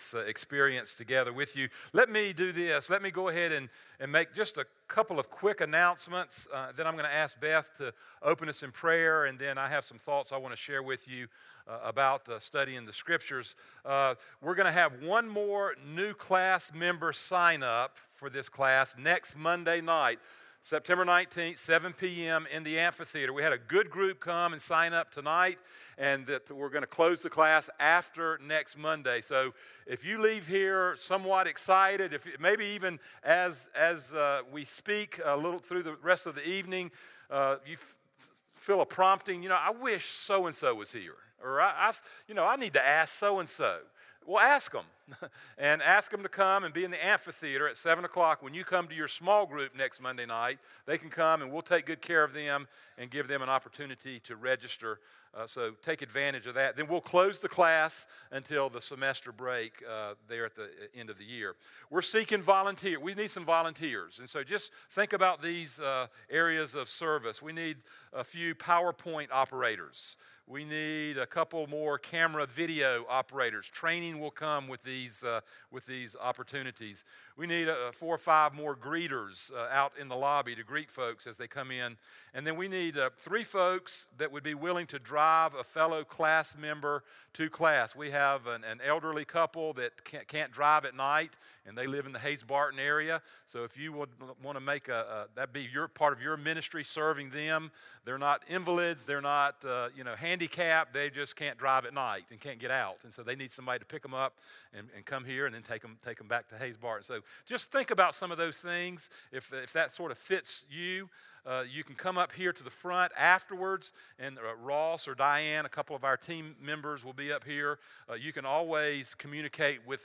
this experience together with you. Let me do this. Let me go ahead and make just a couple of quick announcements. Then I'm going to ask Beth to open us in prayer, and then I have some thoughts I want to share with you about studying the Scriptures. We're going to have one more new class member sign up for this class next Monday night, September 19th, 7 p.m. in the amphitheater. We had a good group come and sign up tonight, and that we're going to close the class after next Monday. So if you leave here somewhat excited, if maybe even as we speak a little through the rest of the evening, you feel a prompting, I wish so-and-so was here, or I need to ask so-and-so. Well, ask them, and ask them to come and be in the amphitheater at 7 o'clock. When you come to your small group next Monday night, they can come, and we'll take good care of them and give them an opportunity to register. So take advantage of that. Then we'll close the class until the semester break there at the end of the year. We're seeking volunteers. We need some volunteers. And so just think about these areas of service. We need a few PowerPoint operators. We need a couple more camera video operators. Training will come with these opportunities. We need 4 or 5 more greeters out in the lobby to greet folks as they come in. And then we need 3 folks that would be willing to drive a fellow class member to class. We have an elderly couple that can't drive at night, and they live in the Hayes-Barton area. So if you would want to make that be your part of your ministry, serving them. They're not invalids. They're not handicapped. They just can't drive at night and can't get out. And so they need somebody to pick them up and come here and then take them back to Hayes-Barton. So just think about some of those things. If that sort of fits you, you can come up here to the front afterwards, and Ross or Diane, a couple of our team members, will be up here. You can always communicate with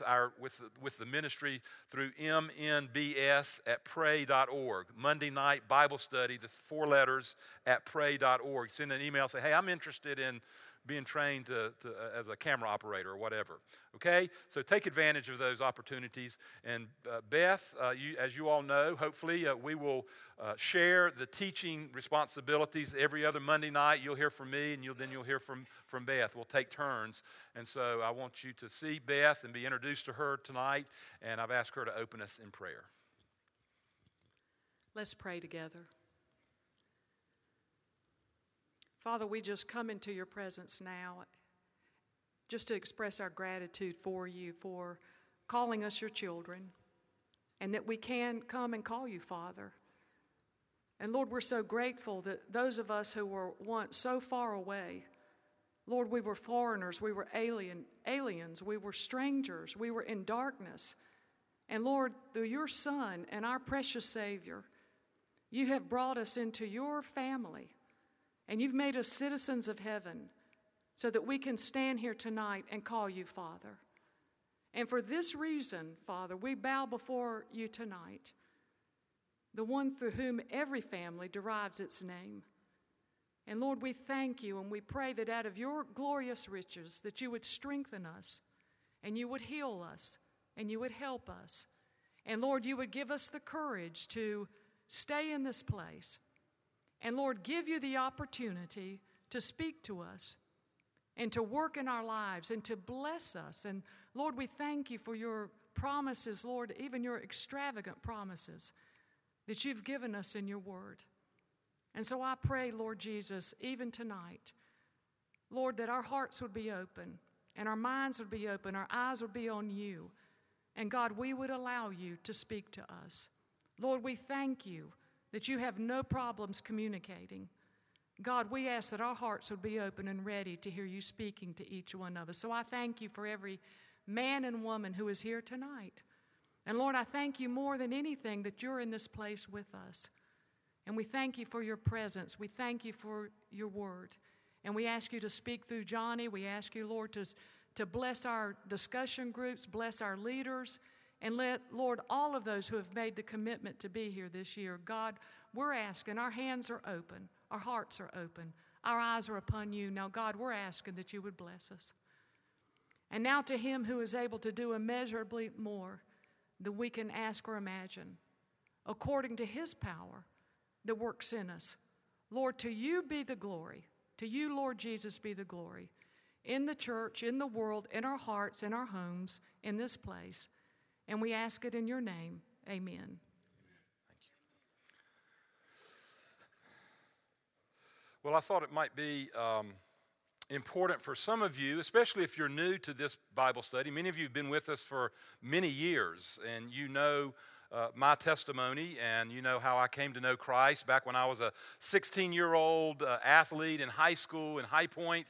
the ministry through mnbs@pray.org. Monday night Bible study, the 4 letters at pray.org. Send an email, say, hey, I'm interested in being trained as a camera operator or whatever. Okay? So take advantage of those opportunities. And Beth, as you all know, hopefully we will share the teaching responsibilities every other Monday night. You'll hear from me, and then you'll hear from Beth. We'll take turns. And so I want you to see Beth and be introduced to her tonight, and I've asked her to open us in prayer. Let's pray together. Father, we just come into your presence now just to express our gratitude for you for calling us your children, and that we can come and call you Father. And Lord, we're so grateful that those of us who were once so far away, Lord, we were foreigners, we were aliens, we were strangers, we were in darkness. And Lord, through your Son and our precious Savior, you have brought us into your family. And you've made us citizens of heaven so that we can stand here tonight and call you Father. And for this reason, Father, we bow before you tonight, the one through whom every family derives its name. And Lord, we thank you, and we pray that out of your glorious riches that you would strengthen us, and you would heal us, and you would help us. And Lord, you would give us the courage to stay in this place. And Lord, give you the opportunity to speak to us and to work in our lives and to bless us. And Lord, we thank you for your promises, Lord, even your extravagant promises that you've given us in your word. And so I pray, Lord Jesus, even tonight, Lord, that our hearts would be open and our minds would be open, our eyes would be on you. And God, we would allow you to speak to us. Lord, we thank you that you have no problems communicating. God, we ask that our hearts would be open and ready to hear you speaking to each one of us. So I thank you for every man and woman who is here tonight. And Lord, I thank you more than anything that you're in this place with us. And we thank you for your presence. We thank you for your word. And we ask you to speak through Johnny. We ask you, Lord, to bless our discussion groups, bless our leaders, and let, Lord, all of those who have made the commitment to be here this year, God, we're asking, our hands are open, our hearts are open, our eyes are upon you. Now, God, we're asking that you would bless us. And now to him who is able to do immeasurably more than we can ask or imagine, according to his power that works in us. Lord, to you be the glory. To you, Lord Jesus, be the glory. in the church, in the world, in our hearts, in our homes, in this place. And we ask it in your name. Amen. Thank you. Well, I thought it might be important for some of you, especially if you're new to this Bible study. Many of you have been with us for many years, and you know my testimony, and you know how I came to know Christ back when I was a 16-year-old athlete in high school in High Point.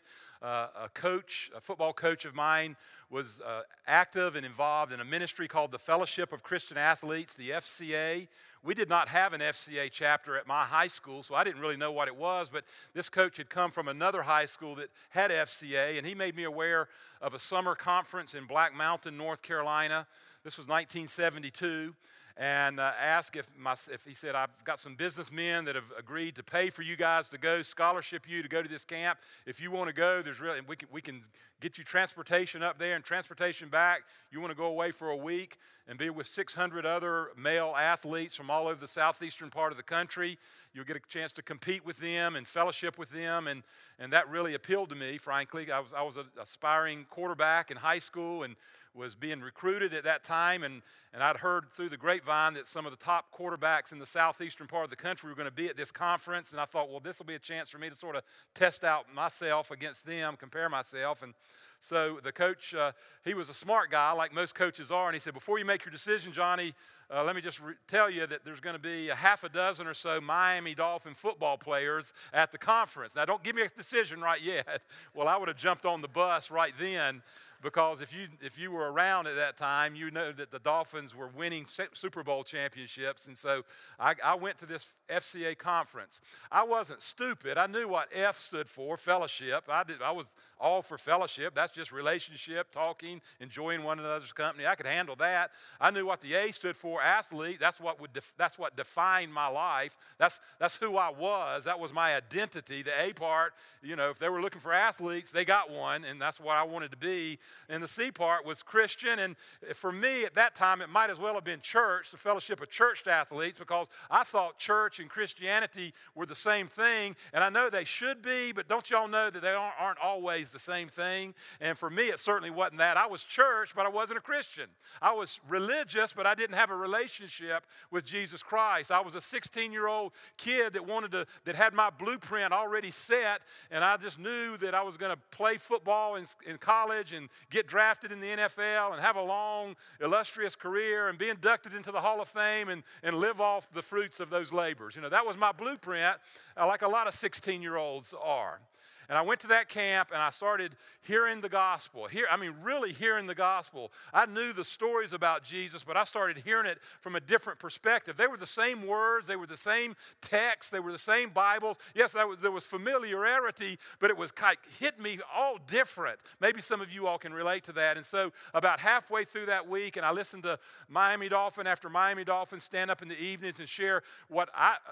A football coach of mine, was active and involved in a ministry called the Fellowship of Christian Athletes, the FCA. We did not have an FCA chapter at my high school, so I didn't really know what it was, but this coach had come from another high school that had FCA, and he made me aware of a summer conference in Black Mountain, North Carolina. This was 1972. And asked if he said, I've got some businessmen that have agreed to pay for you guys to go, scholarship you to go to this camp. If you want to go, we can get you transportation up there and transportation back. You want to go away for a week and be with 600 other male athletes from all over the southeastern part of the country. You'll get a chance to compete with them and fellowship with them, and that really appealed to me, frankly. I was an aspiring quarterback in high school and was being recruited at that time, and I'd heard through the grapevine that some of the top quarterbacks in the southeastern part of the country were going to be at this conference, and I thought, well, this will be a chance for me to sort of test out myself against them, compare myself. And so the coach, he was a smart guy, like most coaches are, and he said, before you make your decision, Johnny, let me just tell you that there's going to be a half a dozen or so Miami Dolphin football players at the conference. Now, don't give me a decision right yet. Well, I would have jumped on the bus right then, because if you were around at that time, you know that the Dolphins were winning Super Bowl championships, and so I went to this FCA conference. I wasn't stupid. I knew what F stood for, fellowship. I was all for fellowship. That's just relationship, talking, enjoying one another's company. I could handle that. I knew what the A stood for, athlete. That's what defined my life. That's who I was. That was my identity. The A part, if they were looking for athletes, they got one, and that's what I wanted to be. And the C part was Christian, and for me at that time, it might as well have been church, the Fellowship of Church Athletes, because I thought church and Christianity were the same thing, and I know they should be, but don't y'all know that they aren't always the same thing? And for me, it certainly wasn't that. I was church, but I wasn't a Christian. I was religious, but I didn't have a relationship with Jesus Christ. I was a 16-year-old kid that had my blueprint already set, and I just knew that I was going to play football in college and get drafted in the NFL and have a long, illustrious career and be inducted into the Hall of Fame and live off the fruits of those labors. That was my blueprint, like a lot of 16-year-olds are. And I went to that camp, and I started hearing the gospel. Really hearing the gospel. I knew the stories about Jesus, but I started hearing it from a different perspective. They were the same words. They were the same texts. They were the same Bibles. Yes, there was familiarity, but it was hit me all different. Maybe some of you all can relate to that. And so about halfway through that week, and I listened to Miami Dolphin after Miami Dolphin stand up in the evenings and share what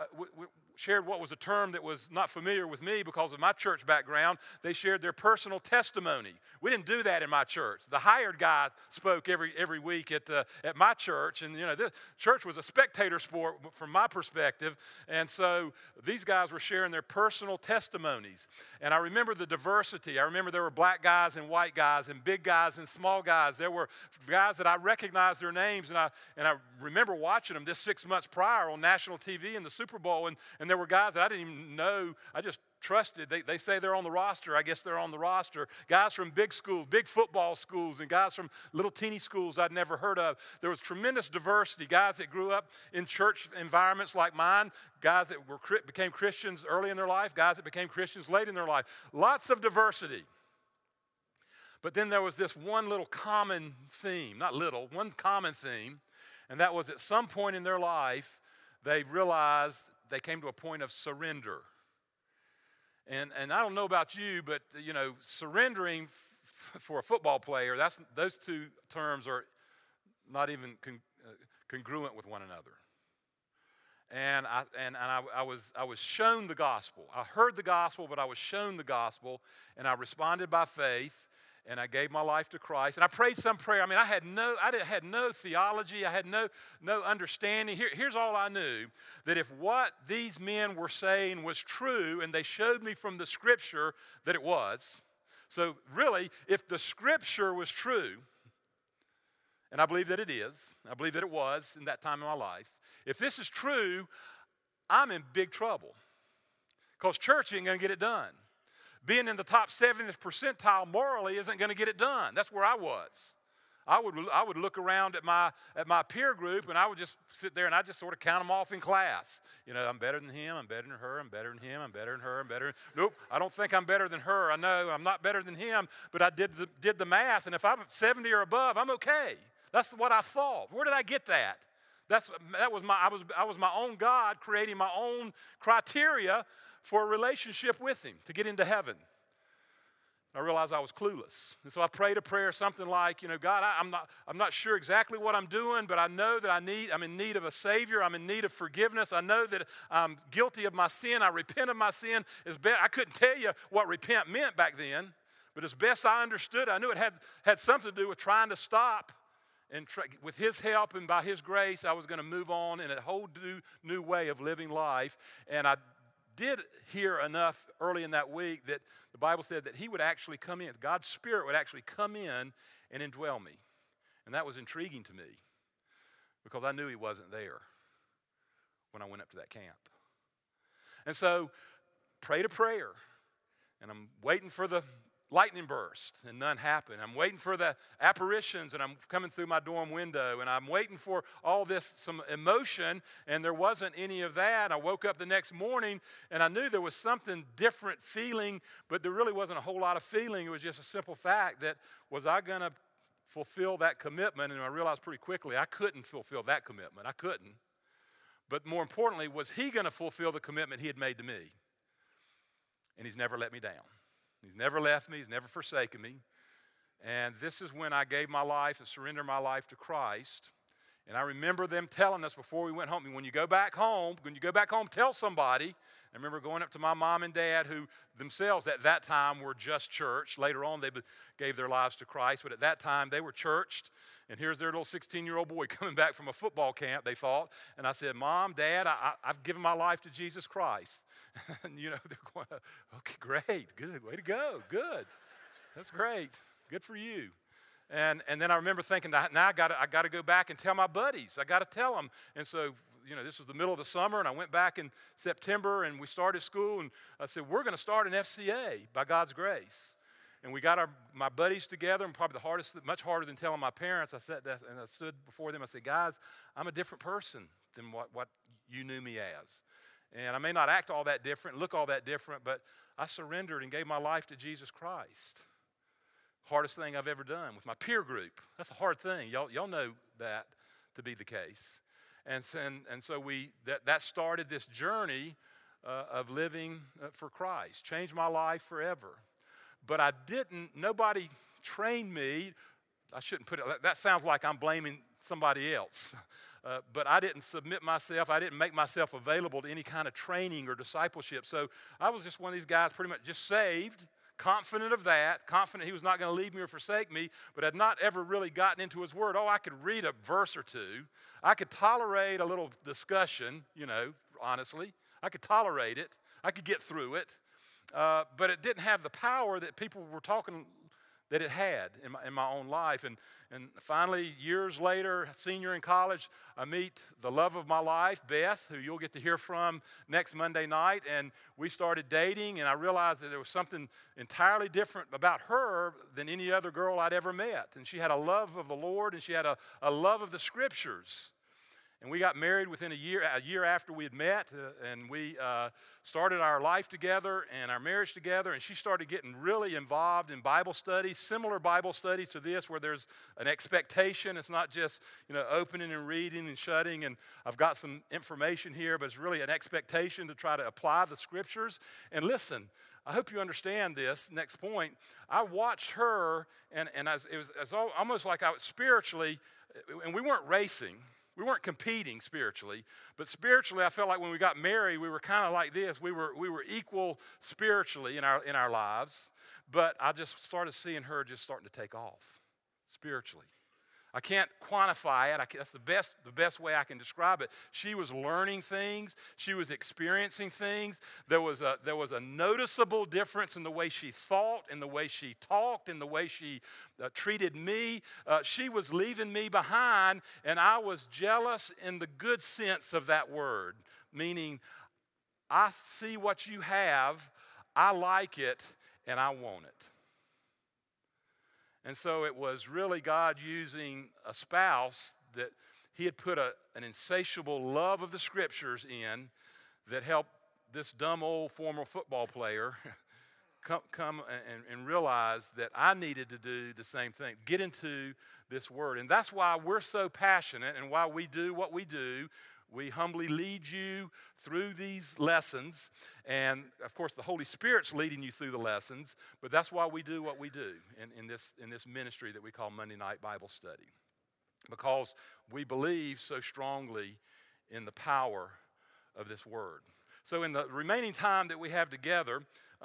shared what was a term that was not familiar with me because of my church background. They shared their personal testimony. We didn't do that in my church. The hired guy spoke every week at my church, and this church was a spectator sport from my perspective, and so these guys were sharing their personal testimonies. And I remember the diversity. I remember there were black guys and white guys and big guys and small guys. There were guys that I recognized their names, and I remember watching them this 6 months prior on national TV in the Super Bowl, and there were guys that I didn't even know. I just trusted. They say they're on the roster. I guess they're on the roster. Guys from big schools, big football schools, and guys from little teeny schools I'd never heard of. There was tremendous diversity. Guys that grew up in church environments like mine, guys that became Christians early in their life, guys that became Christians late in their life. Lots of diversity. But then there was this one little common theme, one common theme, and that was at some point in their life, they realized they came to a point of surrender. And I don't know about you, but, surrendering for a football player, those two terms are not even congruent with one another. And I was shown the gospel. I heard the gospel, but I was shown the gospel, and I responded by faith. And I gave my life to Christ. And I prayed some prayer. I had no theology. I had no understanding. Here's all I knew, that if what these men were saying was true, and they showed me from the Scripture that it was, So really, if the Scripture was true, and I believe that it is, I believe that it was in that time in my life, if this is true, I'm in big trouble. Because church ain't going to get it done. Being in the top 70th percentile morally isn't going to get it done. That's where I was. I would look around at my peer group, and I would just sit there and I just sort of count them off in class. You know, I'm better than him, I'm better than her, I'm better than him, I'm better than her, I'm better. Nope, I don't think I'm better than her. I know I'm not better than him, but I did the math, and if I'm 70 or above, I'm okay. That's what I thought. Where did I get that? I was my own God creating my own criteria for a relationship with him to get into heaven. I realized I was clueless. And so I prayed a prayer, something like, God, I'm not sure exactly what I'm doing, but I know that I'm in need of a Savior. I'm in need of forgiveness. I know that I'm guilty of my sin. I repent of my sin. I couldn't tell you what repent meant back then, but as best I understood, I knew it had something to do with trying to stop. And with his help and by his grace, I was going to move on in a whole new way of living life. And I did hear enough early in that week that the Bible said that he would actually come in. God's Spirit would actually come in and indwell me. And that was intriguing to me because I knew he wasn't there when I went up to that camp. And so, prayed a prayer. And I'm waiting for the lightning burst, and none happened. I'm waiting for the apparitions, and I'm coming through my dorm window, and I'm waiting for all this, some emotion, and there wasn't any of that. I woke up the next morning, and I knew there was something different feeling, but there really wasn't a whole lot of feeling. It was just a simple fact that, was I going to fulfill that commitment? And I realized pretty quickly I couldn't fulfill that commitment. I couldn't. But more importantly, was he going to fulfill the commitment he had made to me? And he's never let me down. He's never left me. He's never forsaken me. And this is when I gave my life and surrendered my life to Christ. And I remember them telling us before we went home, when you go back home, tell somebody. I remember going up to my mom and dad, who themselves at that time were just church. Later on, they gave their lives to Christ. But at that time, they were churched. And here's their little 16-year-old boy coming back from a football camp, they thought. And I said, Mom, Dad, I've given my life to Jesus Christ. And, they're going, okay, great, good, way to go, good. That's great, good for you. And then I remember thinking, now I got to go back and tell my buddies. I got to tell them. And so, this was the middle of the summer, and I went back in September, and we started school, and I said, we're going to start an FCA by God's grace. And we got my buddies together, and probably much harder than telling my parents. I sat there and I stood before them. I said, guys, I'm a different person than what you knew me as. And I may not act all that different, look all that different, but I surrendered and gave my life to Jesus Christ. Hardest thing I've ever done with my peer group. That's a hard thing. Y'all know that to be the case. And so that started this journey of living for Christ. Changed my life forever. But nobody trained me. I shouldn't put it, that sounds like I'm blaming somebody else. But I didn't submit myself. I didn't make myself available to any kind of training or discipleship. So I was just one of these guys pretty much just saved, confident of that, confident he was not going to leave me or forsake me, but had not ever really gotten into his word. Oh, I could read a verse or two. I could tolerate a little discussion, honestly. I could tolerate it. I could get through it. But it didn't have the power that people were talking that it had in my own life. And finally, years later, senior in college, I meet the love of my life, Beth, who you'll get to hear from next Monday night. And we started dating, and I realized that there was something entirely different about her than any other girl I'd ever met. And she had a love of the Lord, and she had a love of the Scriptures. And we got married within a year after we had met, and we started our life together and our marriage together, and she started getting really involved in Bible studies, similar Bible studies to this, where there's an expectation. It's not just, opening and reading and shutting, and I've got some information here, but it's really an expectation to try to apply the Scriptures. And listen, I hope you understand this next point. I watched her, and it was almost like I was spiritually, and we weren't racing. We weren't competing spiritually, but spiritually, I felt like when we got married, we were kind of like this. We were equal spiritually in our lives, but I just started seeing her just starting to take off spiritually. I can't quantify it. That's the best way I can describe it. She was learning things. She was experiencing things. There was a noticeable difference in the way she thought, in the way she talked, in the way she treated me. She was leaving me behind, and I was jealous in the good sense of that word, meaning I see what you have, I like it, and I want it. And so it was really God using a spouse that he had put an insatiable love of the Scriptures in that helped this dumb old former football player come and realize that I needed to do the same thing, get into this Word. And that's why we're so passionate and why we do what we do. We humbly lead you through these lessons, and of course the Holy Spirit's leading you through the lessons, but that's why we do what we do in this ministry that we call Monday Night Bible Study, because we believe so strongly in the power of this Word. So in the remaining time that we have together,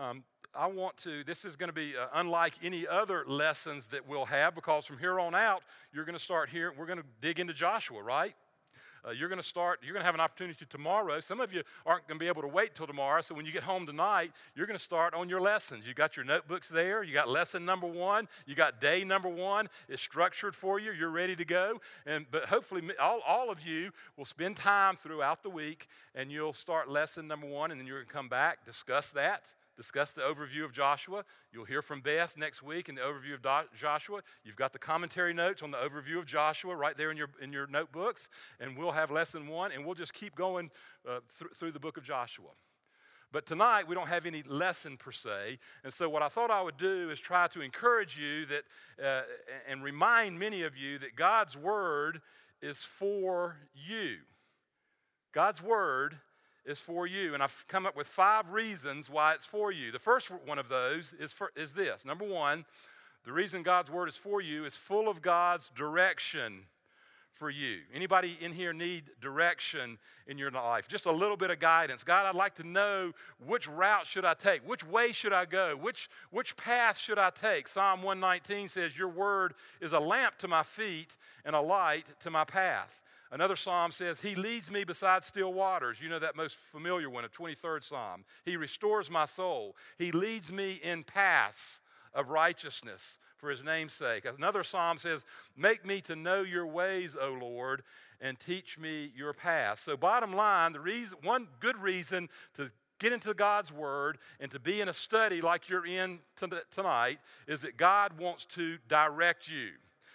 this is going to be unlike any other lessons that we'll have, because from here on out, you're going to start here, we're going to dig into Joshua, right? You're going to have an opportunity tomorrow. Some of you aren't going to be able to wait till tomorrow, so when you get home tonight, you're going to start on your lessons. You got your notebooks there. You got lesson number 1. You got day number 1. It's structured for you. You're ready to go. But hopefully all of you will spend time throughout the week, and you'll start lesson number 1, and then you're going to come back, discuss the overview of Joshua. You'll hear from Beth next week in the overview of Joshua. You've got the commentary notes on the overview of Joshua right there in your notebooks, and we'll have lesson 1, and we'll just keep going through the book of Joshua. But tonight, we don't have any lesson per se, and so what I thought I would do is try to encourage you that and remind many of you that God's Word is for you. God's Word is for you. And I've come up with 5 reasons why it's for you. The first one of those is this. Number 1, the reason God's Word is for you is full of God's direction for you. Anybody in here need direction in your life? Just a little bit of guidance. God, I'd like to know which route should I take? Which way should I go? Which path should I take? Psalm 119 says, your Word is a lamp to my feet and a light to my path. Another psalm says, he leads me beside still waters. You know that most familiar one, a 23rd psalm. He restores my soul. He leads me in paths of righteousness for his name's sake. Another psalm says, make me to know your ways, O Lord, and teach me your paths. So bottom line, one good reason to get into God's Word and to be in a study like you're in tonight is that God wants to direct you.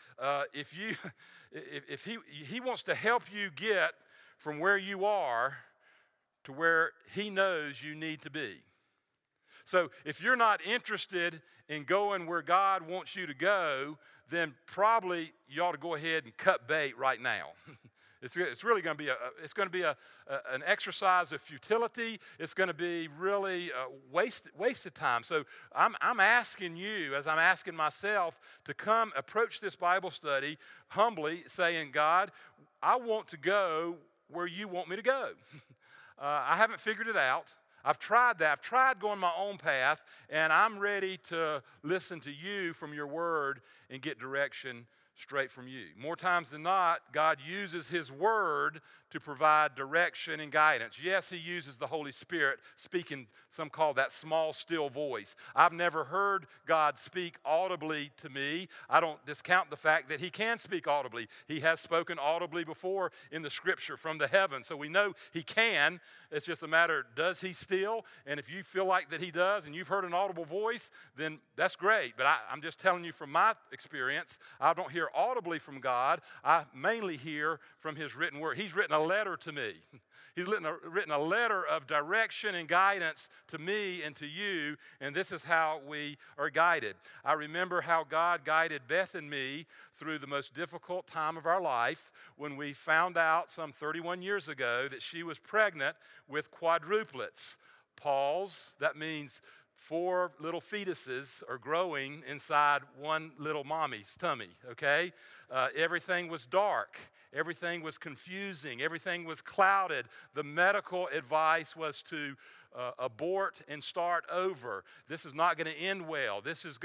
If he wants to help you get from where you are to where he knows you need to be. So if you're not interested in going where God wants you to go, then probably you ought to go ahead and cut bait right now. It's really going to be an exercise of futility. It's going to be really wasted time. So I'm asking you, as I'm asking myself, to come approach this Bible study humbly, saying, God, I want to go where you want me to go. I haven't figured it out. I've tried that. I've tried going my own path, and I'm ready to listen to you from your Word and get direction straight from you. More times than not, God uses His Word to provide direction and guidance. Yes, He uses the Holy Spirit speaking, some call that small, still voice. I've never heard God speak audibly to me. I don't discount the fact that He can speak audibly. He has spoken audibly before in the Scripture from the heavens, so we know He can. It's just a matter, does He still? And if you feel like that He does and you've heard an audible voice, then that's great. But I'm just telling you from my experience, I don't hear audibly from God. I mainly hear from His written Word. He's written a letter to me. He's written a letter of direction and guidance to me and to you, and this is how we are guided. I remember how God guided Beth and me through the most difficult time of our life when we found out some 31 years ago that she was pregnant with quadruplets. Pause, that means 4 little fetuses are growing inside one little mommy's tummy, okay? Everything was dark. Everything was confusing. Everything was clouded. The medical advice was to abort and start over. This is not going to end well.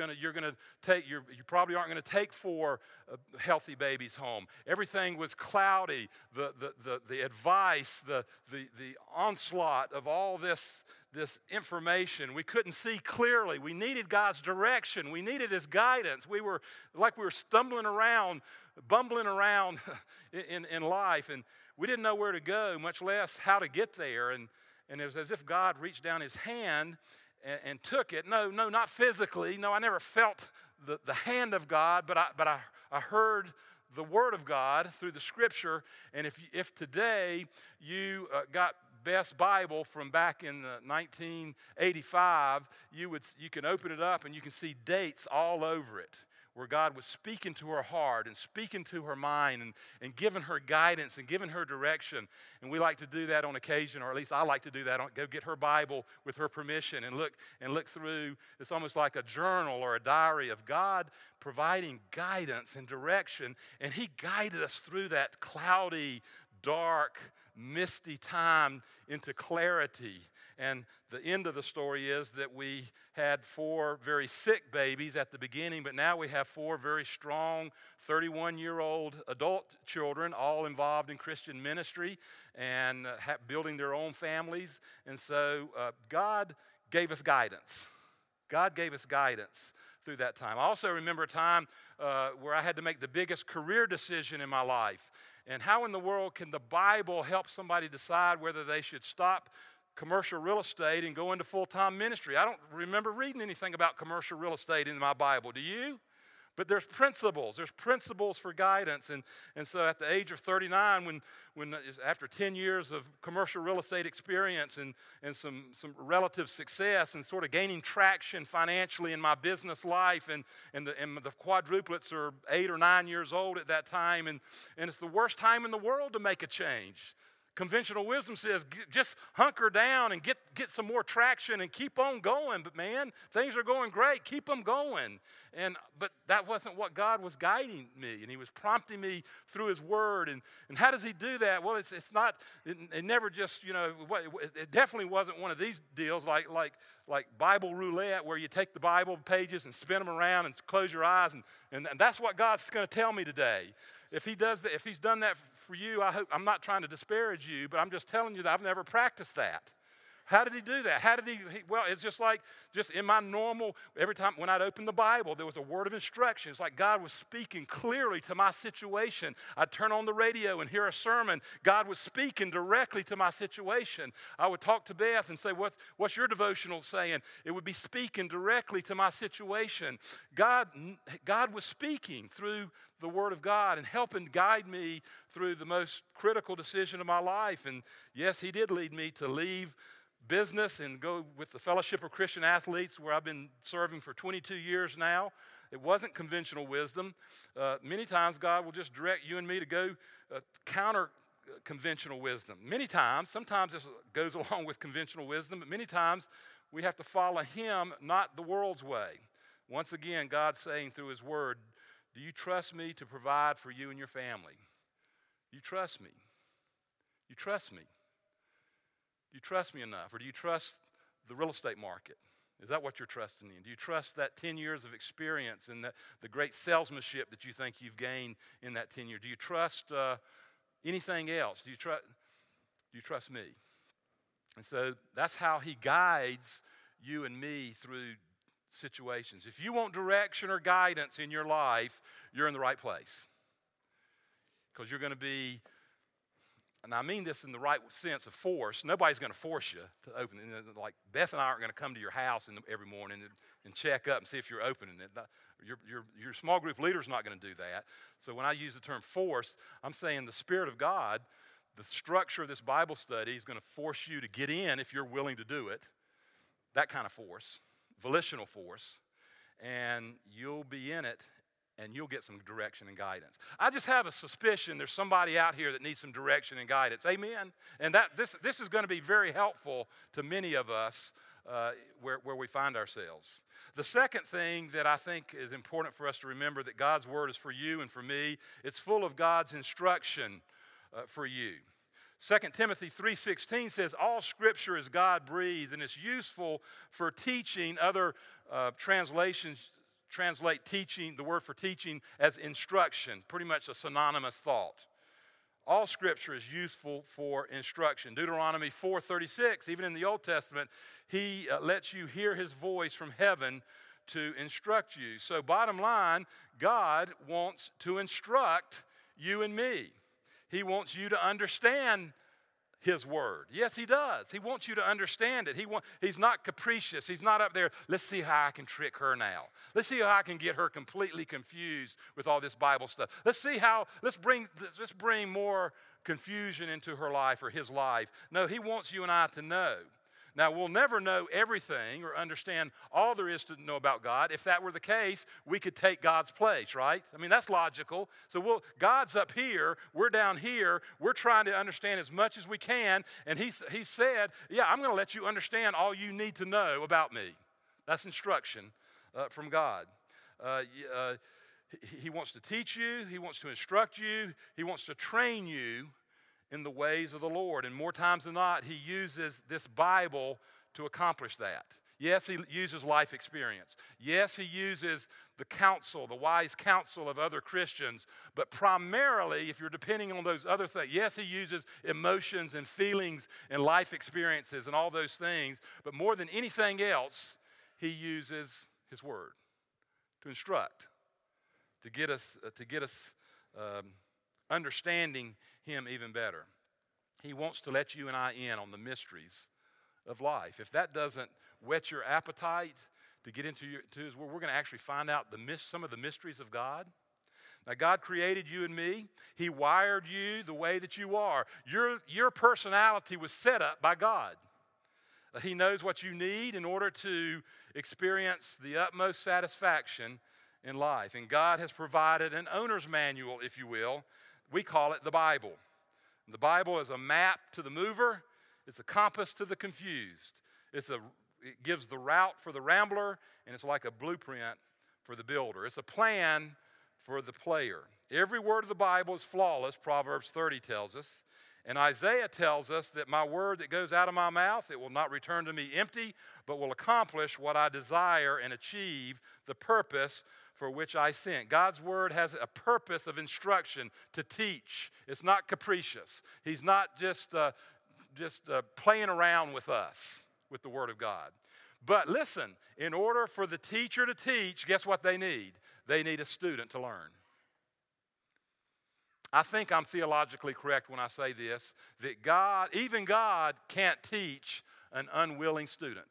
You probably aren't going to take 4 healthy babies home. Everything was cloudy. The advice, the onslaught of all this information, we couldn't see clearly. We needed God's direction. We needed His guidance. We were stumbling around, bumbling around in life, and we didn't know where to go, much less how to get there. And it was as if God reached down His hand and took it. No, not physically. No, I never felt the hand of God, but I heard the Word of God through the Scripture. And if today you got Best Bible from back in 1985, you can open it up and you can see dates all over it where God was speaking to her heart and speaking to her mind and giving her guidance and giving her direction. And we like to do that on occasion, or at least I like to do that. Go get her Bible with her permission and look through. It's almost like a journal or a diary of God providing guidance and direction. And He guided us through that cloudy, dark, misty time into clarity. And the end of the story is that we had 4 very sick babies at the beginning, but now we have 4 very strong 31-year-old adult children, all involved in Christian ministry and building their own families. And so God gave us guidance. God gave us guidance through that time. I also remember a time where I had to make the biggest career decision in my life. And how in the world can the Bible help somebody decide whether they should stop commercial real estate and go into full-time ministry? I don't remember reading anything about commercial real estate in my Bible. Do you? But there's principles. There's principles for guidance. And so at the age of 39, when after 10 years of commercial real estate experience and some relative success and sort of gaining traction financially in my business life, and the quadruplets are 8 or 9 years old at that time, and it's the worst time in the world to make a change. Conventional wisdom says, just hunker down and get some more traction and keep on going. But man, things are going great. Keep them going. But that wasn't what God was guiding me, and He was prompting me through His Word. And how does He do that? Well, it's not. It never just It definitely wasn't one of these deals like Bible roulette, where you take the Bible pages and spin them around and close your eyes, and that's what God's going to tell me today. If He does that, if He's done that for you, I'm not trying to disparage you, but I'm just telling you that I've never practiced that. How did He do that? Well, it's just in my normal, every time when I'd open the Bible, there was a word of instruction. It's like God was speaking clearly to my situation. I'd turn on the radio and hear a sermon. God was speaking directly to my situation. I would talk to Beth and say, what's your devotional saying? It would be speaking directly to my situation. God was speaking through the Word of God and helping guide me through the most critical decision of my life. And yes, He did lead me to leave business and go with the Fellowship of Christian Athletes, where I've been serving for 22 years now. It wasn't conventional wisdom. Many times God will just direct you and me to go counter conventional wisdom. Many times, sometimes this goes along with conventional wisdom, but many times we have to follow Him, not the world's way. Once again, God's saying through His Word, do you trust me to provide for you and your family? You trust me. You trust me. Do you trust me enough? Or do you trust the real estate market? Is that what you're trusting in? Do you trust that 10 years of experience and the great salesmanship that you think you've gained in that 10 years? Do you trust anything else? Do you trust me? And so that's how He guides you and me through situations. If you want direction or guidance in your life, you're in the right place. Because you're going to be, and I mean this in the right sense of force. Nobody's going to force you to open it. Like Beth and I aren't going to come to your house every morning and check up and see if you're opening it. Your small group leader's not going to do that. So when I use the term force, I'm saying the Spirit of God, the structure of this Bible study is going to force you to get in if you're willing to do it. That kind of force, volitional force, and you'll be in it. And you'll get some direction and guidance. I just have a suspicion there's somebody out here that needs some direction and guidance. Amen? And this is going to be very helpful to many of us where we find ourselves. The second thing that I think is important for us to remember, that God's Word is for you and for me. It's full of God's instruction for you. 2 Timothy 3:16 says, all Scripture is God-breathed and it's useful for teaching. Other translations translate teaching, the word for teaching, as instruction, pretty much a synonymous thought. All Scripture is useful for instruction. Deuteronomy 4:36, even in the Old Testament, he lets you hear his voice from heaven to instruct you. So bottom line, God wants to instruct you and me. He wants you to understand his word. Yes, he does. He wants you to understand it. He's not capricious. He's not up there, let's see how I can trick her now. Let's see how I can get her completely confused with all this Bible stuff. Let's bring more confusion into her life or his life. No, he wants you and I to know. Now, we'll never know everything or understand all there is to know about God. If that were the case, we could take God's place, right? I mean, that's logical. So God's up here, we're down here, we're trying to understand as much as we can, and he said, yeah, I'm going to let you understand all you need to know about me. That's instruction from God. He wants to teach you, he wants to instruct you, he wants to train you in the ways of the Lord. And more times than not, he uses this Bible to accomplish that. Yes, he uses life experience. Yes, he uses the wise counsel of other Christians. But primarily, if you're depending on those other things, yes, he uses emotions and feelings and life experiences and all those things. But more than anything else, he uses his word to instruct, to get us understanding him even better. He wants to let you and I in on the mysteries of life. If that doesn't whet your appetite to get into his word, we're going to actually find out some of the mysteries of God. Now, God created you and me. He wired you the way that you are. Your personality was set up by God. He knows what you need in order to experience the utmost satisfaction in life. And God has provided an owner's manual, if you will. We call it the Bible. The Bible is a map to the mover. It's a compass to the confused. It gives the route for the rambler, and it's like a blueprint for the builder. It's a plan for the player. Every word of the Bible is flawless, Proverbs 30 tells us. And Isaiah tells us that my word that goes out of my mouth, it will not return to me empty, but will accomplish what I desire and achieve the purpose for which I sent. God's word has a purpose of instruction, to teach. It's not capricious. He's not just playing around with us with the word of God. But listen, in order for the teacher to teach, guess what they need? They need a student to learn. I think I'm theologically correct when I say this, that even God can't teach an unwilling student.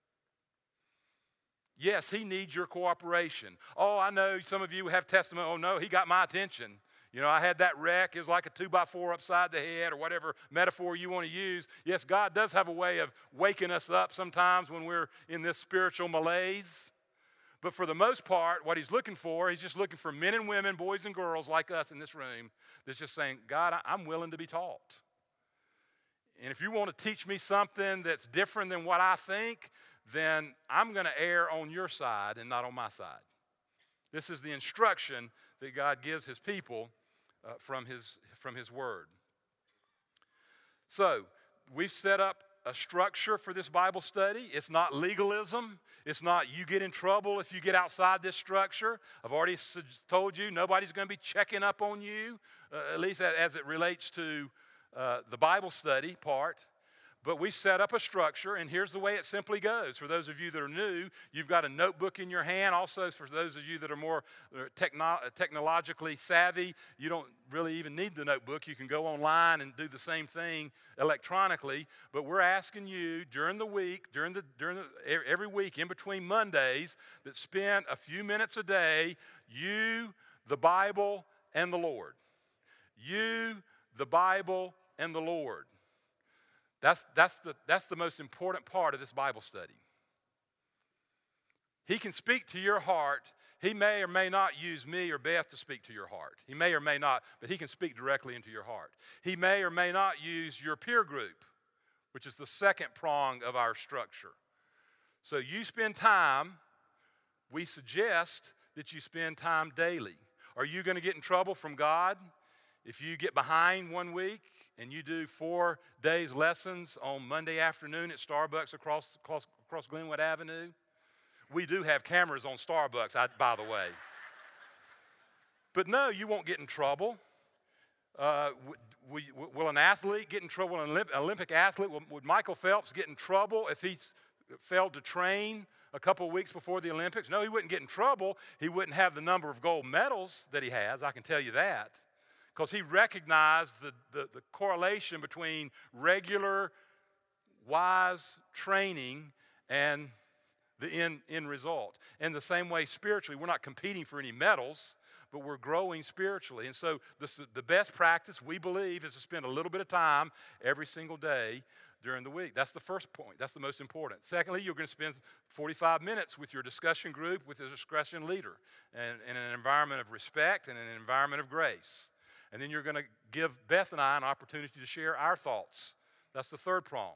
Yes, he needs your cooperation. Oh, I know some of you have testimony. Oh, no, he got my attention. You know, I had that wreck. It was like a 2x4 upside the head, or whatever metaphor you want to use. Yes, God does have a way of waking us up sometimes when we're in this spiritual malaise. But for the most part, what he's looking for, he's just looking for men and women, boys and girls like us in this room, that's just saying, God, I'm willing to be taught. And if you want to teach me something that's different than what I think, then I'm going to err on your side and not on my side. This is the instruction that God gives his people from his word. So, we've set up a structure for this Bible study. It's not legalism. It's not you get in trouble if you get outside this structure. I've already told you nobody's going to be checking up on you, at least as it relates to the Bible study part. But we set up a structure, and here's the way it simply goes. For those of you that are new, you've got a notebook in your hand. Also, for those of you that are more technologically savvy, you don't really even need the notebook. You can go online and do the same thing electronically. But we're asking you during the week, every week in between Mondays, that spend a few minutes a day, you, the Bible, and the Lord. You, the Bible, and the Lord. That's the most important part of this Bible study. He can speak to your heart. He may or may not use me or Beth to speak to your heart. He may or may not, but he can speak directly into your heart. He may or may not use your peer group, which is the second prong of our structure. So you spend time, we suggest that you spend time daily. Are you going to get in trouble from God if you get behind 1 week and you do 4 days lessons on Monday afternoon at Starbucks across Glenwood Avenue? We do have cameras on Starbucks, by the way. But no, you won't get in trouble. Will an athlete get in trouble? An Olympic athlete, would Michael Phelps get in trouble if he failed to train a couple of weeks before the Olympics? No, he wouldn't get in trouble. He wouldn't have the number of gold medals that he has, I can tell you that, because he recognized the correlation between regular, wise training and the end result. And the same way spiritually, we're not competing for any medals, but we're growing spiritually. And so the best practice, we believe, is to spend a little bit of time every single day during the week. That's the first point. That's the most important. Secondly, you're going to spend 45 minutes with your discussion group, with your discussion leader, and in an environment of respect and an environment of grace. And then you're going to give Beth and I an opportunity to share our thoughts. That's the third prong.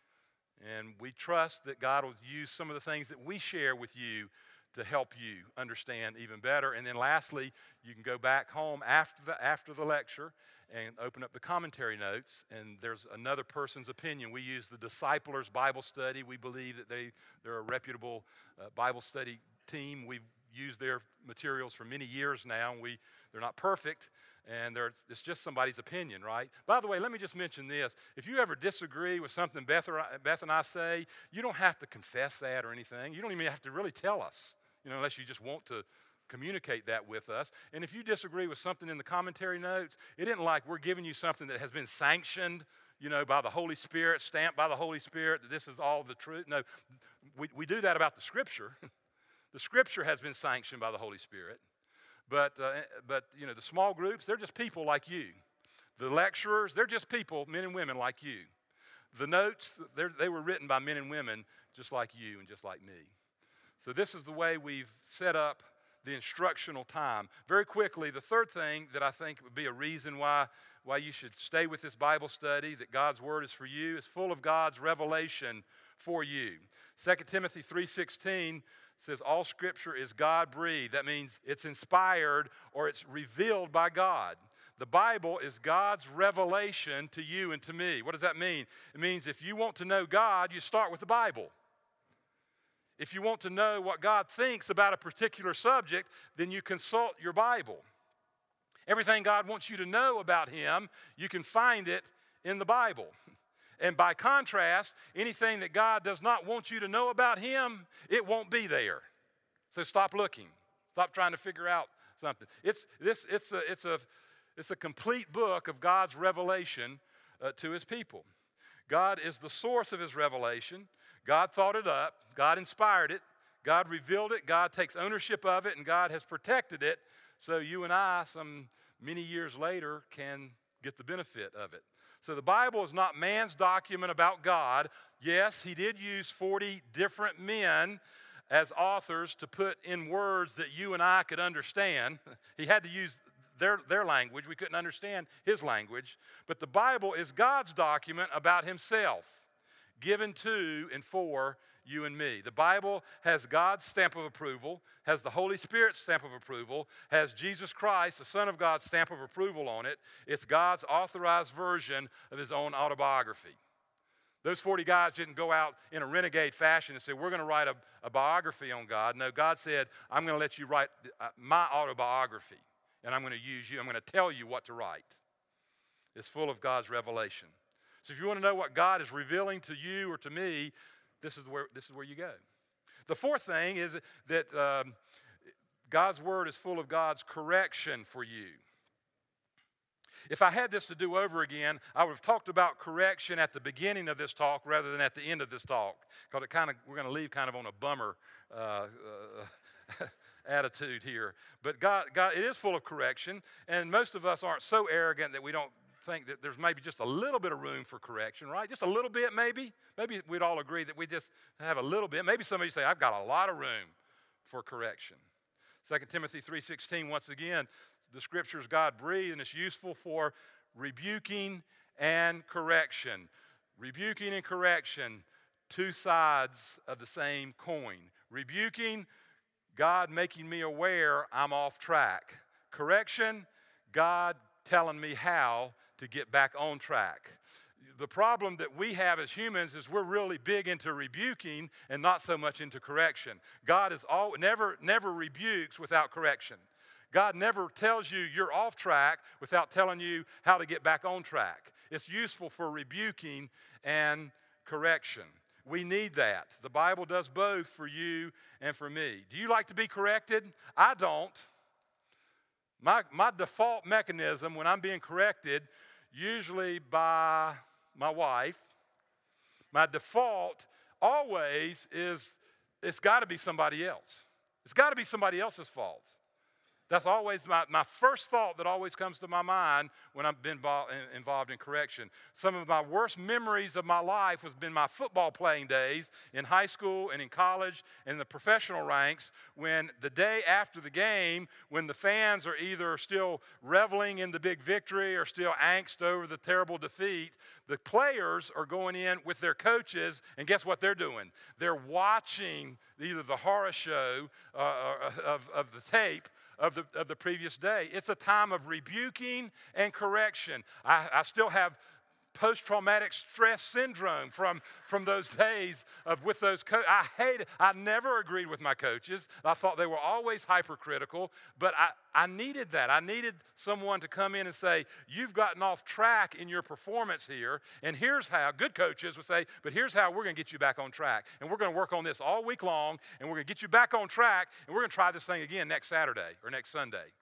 And we trust that God will use some of the things that we share with you to help you understand even better. And then lastly, you can go back home after the lecture and open up the commentary notes, and there's another person's opinion. We use the Disciplers Bible Study. We believe that they're a reputable Bible study team. We've used their materials for many years now, and they're not perfect, and it's just somebody's opinion, right? By the way, let me just mention this. If you ever disagree with something Beth and I say, you don't have to confess that or anything. You don't even have to really tell us, unless you just want to communicate that with us. And if you disagree with something in the commentary notes, it isn't like we're giving you something that has been sanctioned, by the Holy Spirit, stamped by the Holy Spirit, that this is all the truth. No, we do that about the Scripture. The Scripture has been sanctioned by the Holy Spirit. But the small groups, they're just people like you. The lecturers, they're just people, men and women like you. The notes, they were written by men and women just like you and just like me. So this is the way we've set up the instructional time. Very quickly, the third thing that I think would be a reason why you should stay with this Bible study, that God's Word is for you, is full of God's revelation for you. 2 Timothy 3:16 says all Scripture is God-breathed. That means it's inspired or it's revealed by God. The Bible is God's revelation to you and to me. What does that mean? It means if you want to know God, you start with the Bible. If you want to know what God thinks about a particular subject, then you consult your Bible. Everything God wants you to know about Him, you can find it in the Bible. And by contrast, anything that God does not want you to know about Him, it won't be there. So stop looking. Stop trying to figure out something. It's a complete book of God's revelation to His people. God is the source of His revelation. God thought it up. God inspired it. God revealed it. God takes ownership of it, and God has protected it so you and I, some many years later, can get the benefit of it. So the Bible is not man's document about God. Yes, He did use 40 different men as authors to put in words that you and I could understand. He had to use their language. We couldn't understand His language. But the Bible is God's document about Himself, given to and for you and me. The Bible has God's stamp of approval, has the Holy Spirit's stamp of approval, has Jesus Christ, the Son of God's stamp of approval on it. It's God's authorized version of His own autobiography. Those 40 guys didn't go out in a renegade fashion and say, we're going to write a biography on God. No, God said, I'm going to let you write my autobiography, and I'm going to use you. I'm going to tell you what to write. It's full of God's revelation. So if you want to know what God is revealing to you or to me, this is where you go. The fourth thing is that God's Word is full of God's correction for you. If I had this to do over again, I would have talked about correction at the beginning of this talk rather than at the end of this talk, because we're going to leave kind of on a bummer attitude here. But God, it is full of correction, and most of us aren't so arrogant that we don't think that there's maybe just a little bit of room for correction, right? Just a little bit, maybe. Maybe we'd all agree that we just have a little bit. Maybe some of you say, I've got a lot of room for correction. 2 Timothy 3:16, once again, the Scripture is God-breathed, and it's useful for rebuking and correction. Rebuking and correction. two sides of the same coin. Rebuking, God making me aware I'm off track. Correction, God telling me how to get back on track. The problem that we have as humans is we're really big into rebuking and not so much into correction. God is never rebukes without correction. God never tells you you're off track without telling you how to get back on track. It's useful for rebuking and correction. We need that. The Bible does both for you and for me. Do you like to be corrected? I don't. My default mechanism when I'm being corrected, usually by my wife, my default always is it's got to be somebody else. It's got to be somebody else's fault. That's always my first thought that always comes to my mind when I've been involved in correction. Some of my worst memories of my life has been my football playing days in high school and in college and the professional ranks, when the day after the game, when the fans are either still reveling in the big victory or still angst over the terrible defeat, the players are going in with their coaches, and guess what they're doing? They're watching either the horror show of the tape of the previous day. It's a time of rebuking and correction. I still have post-traumatic stress syndrome from those days with those coaches. I never agreed with my coaches. I thought they were always hypercritical, but I needed that. I needed someone to come in and say, you've gotten off track in your performance here, and here's how. Good coaches would say, but here's how we're going to get you back on track, and we're going to work on this all week long, and we're going to get you back on track, and we're going to try this thing again next Saturday or next Sunday.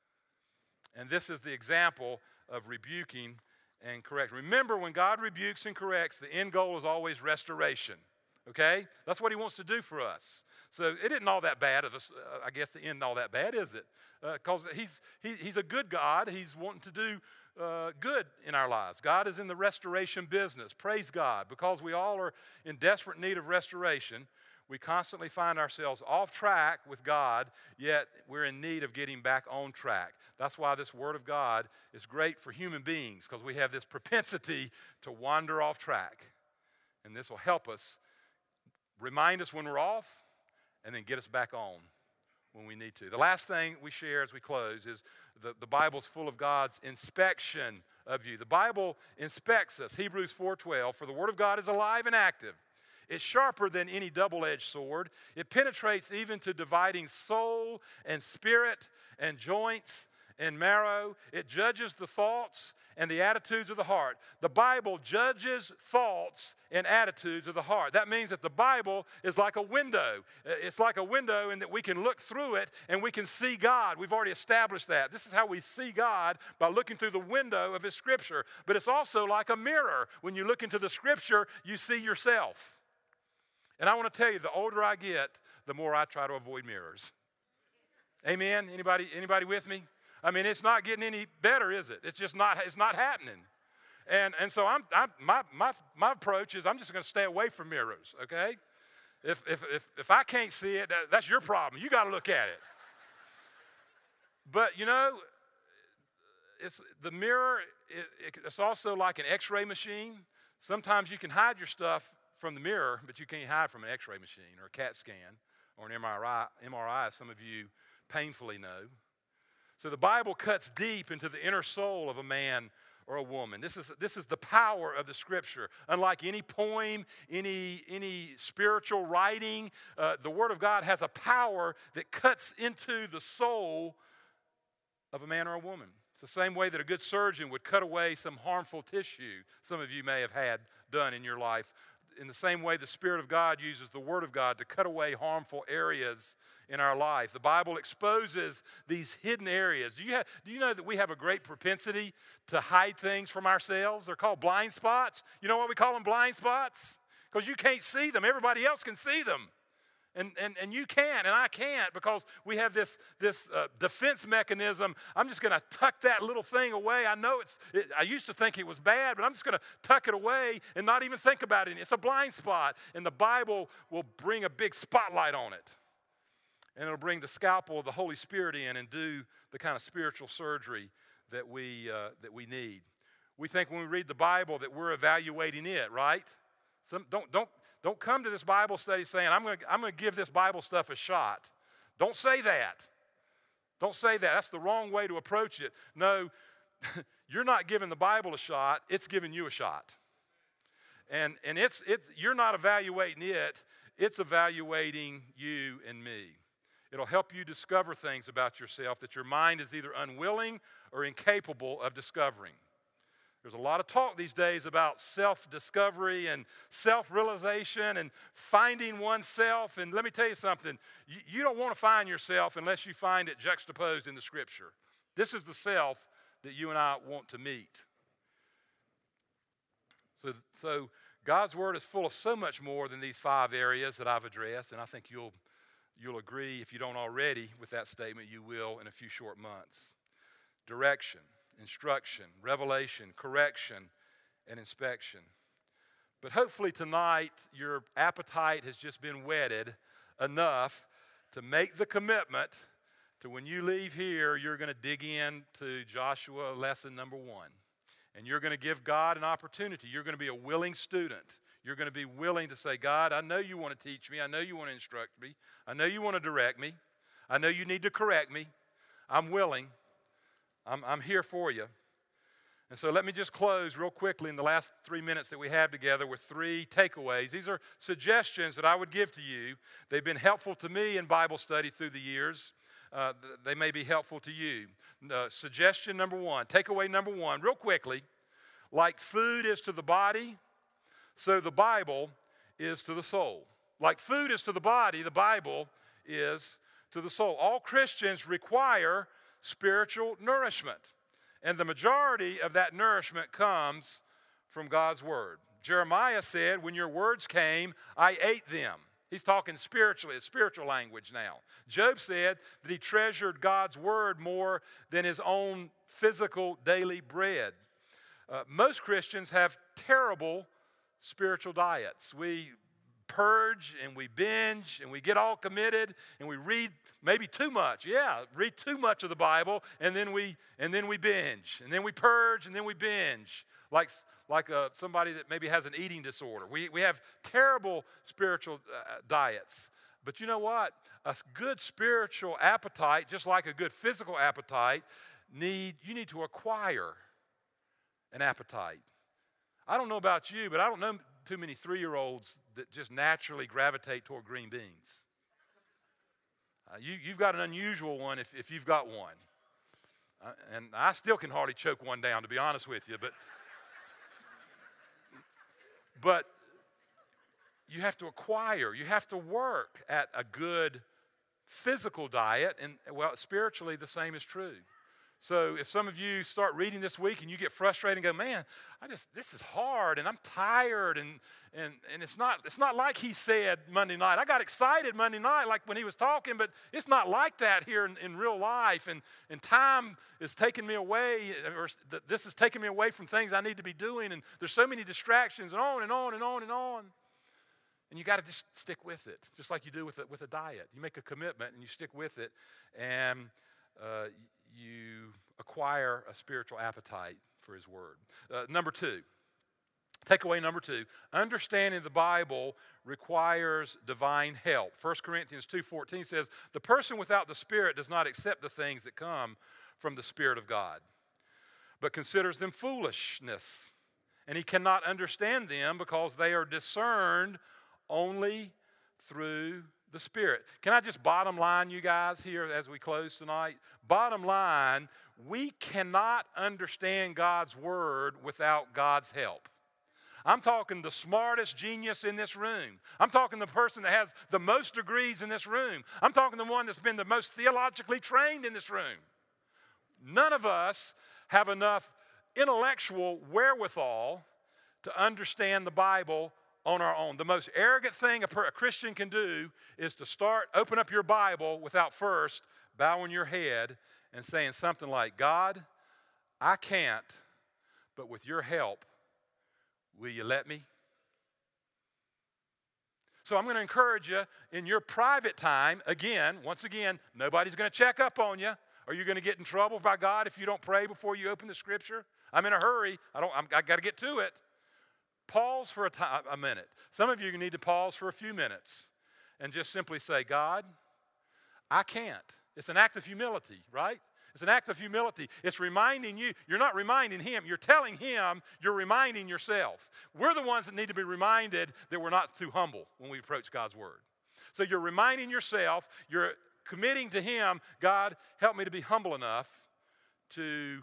And this is the example of rebuking and correct. Remember, when God rebukes and corrects, the end goal is always restoration. Okay? That's what he wants to do for us. So it isn't all that bad of us. I guess the end all that bad, is it? Because he's a good God. He's wanting to do good in our lives. God is in the restoration business. Praise God. Because we all are in desperate need of restoration, we constantly find ourselves off track with God, yet we're in need of getting back on track. That's why this Word of God is great for human beings, because we have this propensity to wander off track. And this will help us, remind us when we're off, and then get us back on when we need to. The last thing we share as we close is the Bible's full of God's inspection of you. The Bible inspects us. Hebrews 4:12, for the Word of God is alive and active. It's sharper than any double-edged sword. It penetrates even to dividing soul and spirit and joints and marrow. It judges the thoughts and the attitudes of the heart. The Bible judges thoughts and attitudes of the heart. That means that the Bible is like a window. It's like a window in that we can look through it and we can see God. We've already established that. This is how we see God, by looking through the window of His Scripture. But it's also like a mirror. When you look into the Scripture, you see yourself. And I want to tell you, the older I get, the more I try to avoid mirrors. Amen? Anybody with me? I mean, it's not getting any better, is it? It's just not. It's not happening. And so my approach is I'm just going to stay away from mirrors. Okay? If I can't see it, that's your problem. You got to look at it. But you know, it's the mirror. It's also like an X-ray machine. Sometimes you can hide your stuff from the mirror, but you can't hide from an X-ray machine or a CAT scan or an MRI, as some of you painfully know. So the Bible cuts deep into the inner soul of a man or a woman. This is the power of the Scripture. Unlike any poem, any spiritual writing, the Word of God has a power that cuts into the soul of a man or a woman. It's the same way that a good surgeon would cut away some harmful tissue some of you may have had done in your life. In the same way, the Spirit of God uses the Word of God to cut away harmful areas in our life. The Bible exposes these hidden areas. Do you know that we have a great propensity to hide things from ourselves? They're called blind spots. You know why we call them blind spots? Because you can't see them. Everybody else can see them. And you can't, and I can't, because we have this defense mechanism. I'm just going to tuck that little thing away. I know I used to think it was bad, but I'm just going to tuck it away and not even think about it. It's a blind spot, and the Bible will bring a big spotlight on it. And it'll bring the scalpel of the Holy Spirit in and do the kind of spiritual surgery that we need. We think when we read the Bible that we're evaluating it, right? Don't come to this Bible study saying, I'm going to give this Bible stuff a shot. Don't say that. Don't say that. That's the wrong way to approach it. No, you're not giving the Bible a shot. It's giving you a shot. And you're not evaluating it. It's evaluating you and me. It'll help you discover things about yourself that your mind is either unwilling or incapable of discovering. There's a lot of talk these days about self-discovery and self-realization and finding oneself. And let me tell you something. You don't want to find yourself unless you find it juxtaposed in the Scripture. This is the self that you and I want to meet. So God's Word is full of so much more than these 5 areas that I've addressed, and I think you'll agree, if you don't already, with that statement. You will in a few short months. Direction, instruction, revelation, correction, and inspection. But hopefully tonight your appetite has just been whetted enough to make the commitment to, when you leave here, you're going to dig into Joshua lesson number 1. And you're going to give God an opportunity. You're going to be a willing student. You're going to be willing to say, God, I know you want to teach me. I know you want to instruct me. I know you want to direct me. I know you need to correct me. I'm willing. I'm here for you. And so let me just close real quickly in the last 3 minutes that we have together with 3 takeaways. These are suggestions that I would give to you. They've been helpful to me in Bible study through the years. They may be helpful to you. Suggestion number 1, takeaway number 1, real quickly. Like food is to the body, so the Bible is to the soul. Like food is to the body, the Bible is to the soul. All Christians require spiritual nourishment, and the majority of that nourishment comes from God's Word. Jeremiah said, when your words came, I ate them. He's talking spiritually, it's spiritual language now. Job said that he treasured God's Word more than his own physical daily bread. Most Christians have terrible spiritual diets. We purge and we binge and we get all committed and we read maybe too much. Read too much of the Bible and then we binge and then we purge and then we binge like somebody that maybe has an eating disorder. We have terrible spiritual diets. But you know what? A good spiritual appetite, just like a good physical appetite, you need to acquire an appetite. I don't know about you, but I don't know too many 3-year-olds that just naturally gravitate toward green beans. You've got an unusual one if you've got one. And I still can hardly choke one down, to be honest with you. But you have to acquire, you have to work at a good physical diet, and spiritually the same is true. So if some of you start reading this week and you get frustrated and go, man, this is hard and I'm tired and it's not like he said Monday night. I got excited Monday night like when he was talking, but it's not like that here in real life. And time is taking me away, or this is taking me away from things I need to be doing, and there's so many distractions and on and on and on and on. And you got to just stick with it, just like you do with a diet. You make a commitment and you stick with it, and you acquire a spiritual appetite for His Word. Number 2, takeaway number 2, understanding the Bible requires divine help. 1 Corinthians 2:14 says, the person without the Spirit does not accept the things that come from the Spirit of God, but considers them foolishness, and he cannot understand them because they are discerned only through the Spirit. Can I just bottom line you guys here as we close tonight? Bottom line, we cannot understand God's Word without God's help. I'm talking the smartest genius in this room. I'm talking the person that has the most degrees in this room. I'm talking the one that's been the most theologically trained in this room. None of us have enough intellectual wherewithal to understand the Bible on our own. The most arrogant thing a Christian can do is to open up your Bible without first bowing your head and saying something like, God, I can't, but with your help, will you let me? So I'm going to encourage you in your private time, once again, nobody's going to check up on you. Are you going to get in trouble by God if you don't pray before you open the Scripture? I'm in a hurry. I got to get to it. pause for a minute. Some of you need to pause for a few minutes and just simply say, God, I can't. It's an act of humility, right? It's an act of humility. It's reminding you. You're not reminding him. You're telling him. You're reminding yourself. We're the ones that need to be reminded that we're not too humble when we approach God's word. So you're reminding yourself. You're committing to him, God, help me to be humble enough to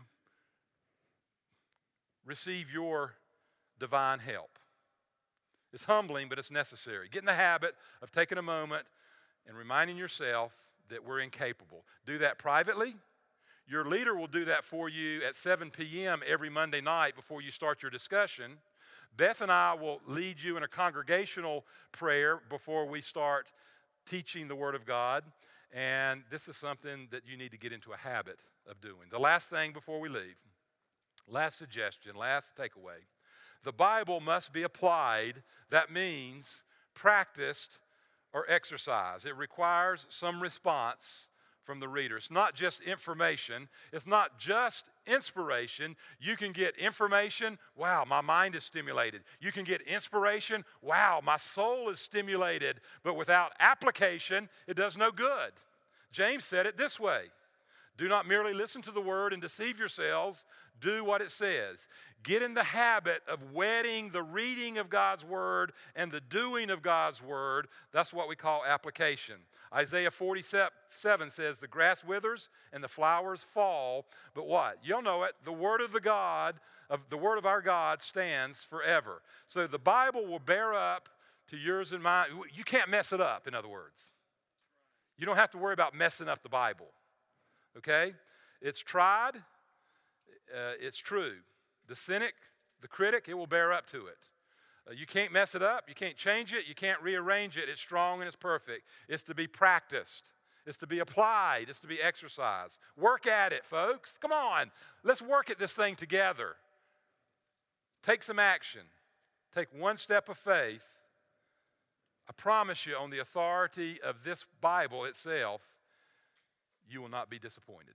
receive your divine help. It's humbling, but it's necessary. Get in the habit of taking a moment and reminding yourself that we're incapable. Do that privately. Your leader will do that for you at 7 p.m. every Monday night before you start your discussion. Beth and I will lead you in a congregational prayer before we start teaching the Word of God. And this is something that you need to get into a habit of doing. The last thing before we leave, last suggestion, last takeaway. The Bible must be applied. That means practiced or exercised. It requires some response from the reader. It's not just information. It's not just inspiration. You can get information. Wow, my mind is stimulated. You can get inspiration. Wow, my soul is stimulated. But without application, it does no good. James said it this way. Do not merely listen to the word and deceive yourselves. Do what it says. Get in the habit of wedding the reading of God's word and the doing of God's word. That's what we call application. Isaiah 47 says, the grass withers and the flowers fall, but what? You'll know it. The word of our God stands forever. So the Bible will bear up to yours and mine. You can't mess it up, in other words. You don't have to worry about messing up the Bible. Okay? It's tried. It's true. The cynic, the critic, it will bear up to it. You can't mess it up. You can't change it. You can't rearrange it. It's strong and it's perfect. It's to be practiced. It's to be applied. It's to be exercised. Work at it, folks. Come on. Let's work at this thing together. Take some action. Take one step of faith. I promise you, on the authority of this Bible itself, you will not be disappointed.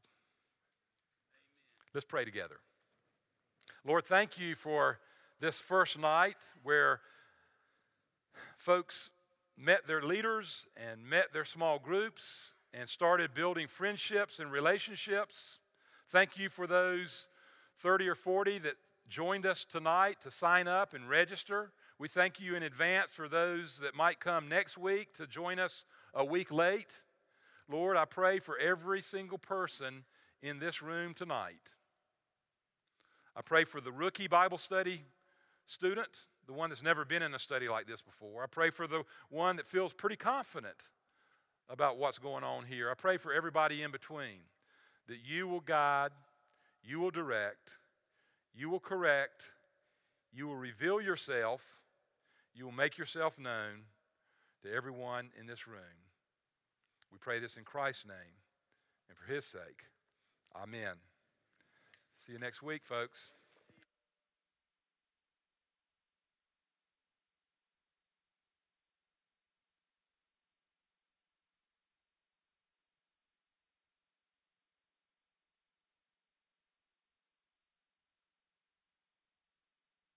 Let's pray together. Lord, thank you for this first night where folks met their leaders and met their small groups and started building friendships and relationships. Thank you for those 30 or 40 that joined us tonight to sign up and register. We thank you in advance for those that might come next week to join us a week late. Lord, I pray for every single person in this room tonight. I pray for the rookie Bible study student, the one that's never been in a study like this before. I pray for the one that feels pretty confident about what's going on here. I pray for everybody in between, that you will guide, you will direct, you will correct, you will reveal yourself, you will make yourself known to everyone in this room. We pray this in Christ's name and for his sake. Amen. See you next week, folks.